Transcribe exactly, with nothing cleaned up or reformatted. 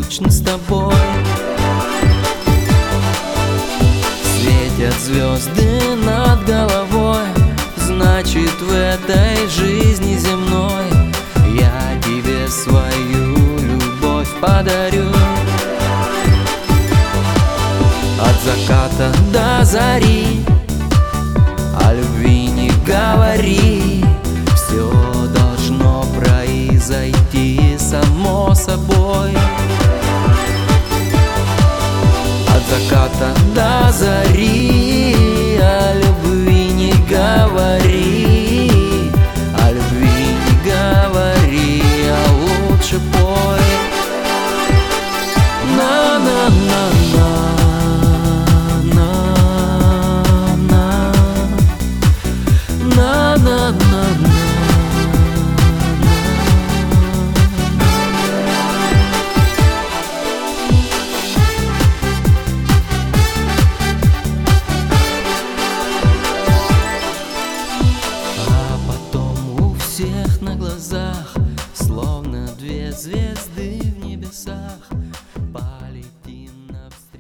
скучно с тобой. Светят звезды над головой, значит, в этой жизни земной я тебе свою любовь подарю. От заката до зари о любви не говори, все должно произойти само собой. От заката до зари о любви не говори,